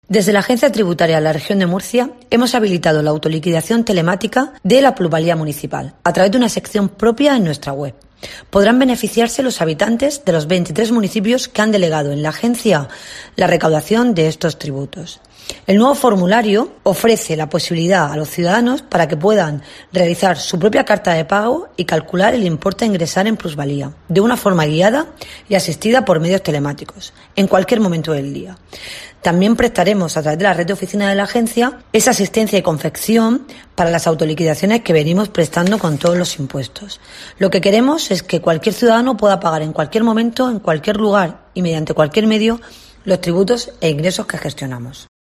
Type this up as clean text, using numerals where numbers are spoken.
Desde la Agencia Tributaria de la Región de Murcia hemos habilitado la autoliquidación telemática de la plusvalía municipal a través de una sección propia en nuestra web. Podrán beneficiarse los habitantes de los 23 municipios que han delegado en la agencia la recaudación de estos tributos. El nuevo formulario ofrece la posibilidad a los ciudadanos para que puedan realizar su propia carta de pago y calcular el importe a ingresar en plusvalía, de una forma guiada y asistida por medios telemáticos, en cualquier momento del día. También prestaremos a través de la red de oficina de la agencia esa asistencia y confección para las autoliquidaciones que venimos prestando con todos los impuestos. Lo que queremos es que cualquier ciudadano pueda pagar en cualquier momento, en cualquier lugar y mediante cualquier medio los tributos e ingresos que gestionamos.